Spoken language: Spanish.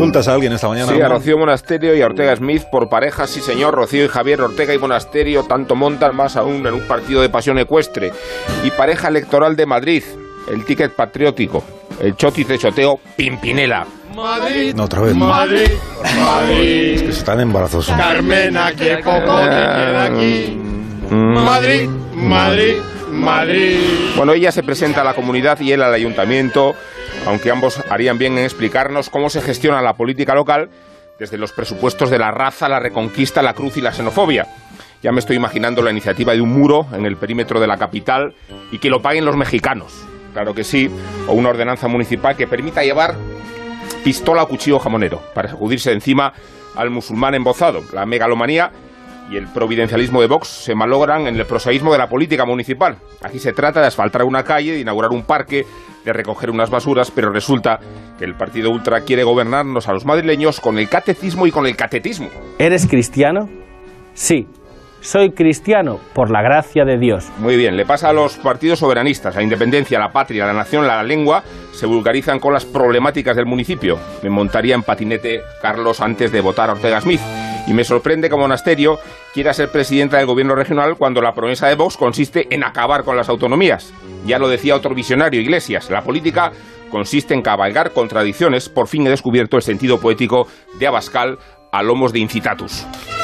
multas a alguien esta mañana. Sí, a Rocío Monasterio y a Ortega Smith por parejas, sí señor. Rocío y Javier, Ortega y Monasterio, tanto montan, más aún en un partido de pasión ecuestre. Y pareja electoral de Madrid, el ticket patriótico, el chotis de choteo Pimpinela. Madrid, no, otra vez. Madrid, Madrid. Es que están embarazosos. Carmena, que poco te queda aquí. Madrid, Madrid, Madrid. Bueno, ella se presenta a la comunidad y él al ayuntamiento, aunque ambos harían bien en explicarnos cómo se gestiona la política local desde los presupuestos de la raza, la reconquista, la cruz y la xenofobia. Ya me estoy imaginando la iniciativa de un muro en el perímetro de la capital y que lo paguen los mexicanos, claro que sí, o una ordenanza municipal que permita llevar pistola o cuchillo jamonero para sacudirse encima al musulmán embozado. La megalomanía y el providencialismo de Vox se malogran en el prosaísmo de la política municipal. Aquí se trata de asfaltar una calle, de inaugurar un parque, de recoger unas basuras, pero resulta que el partido ultra quiere gobernarnos a los madrileños con el catecismo y con el catetismo. ¿Eres cristiano? Sí. Soy cristiano por la gracia de Dios. Muy bien, le pasa a los partidos soberanistas. La independencia, la patria, la nación, la lengua se vulgarizan con las problemáticas del municipio. Me montaría en patinete, Carlos, antes de votar a Ortega Smith. Y me sorprende que Monasterio quiera ser presidenta del gobierno regional cuando la promesa de Vox consiste en acabar con las autonomías. Ya lo decía otro visionario, Iglesias. La política consiste en cabalgar contradicciones. Por fin he descubierto el sentido poético de Abascal a lomos de Incitatus.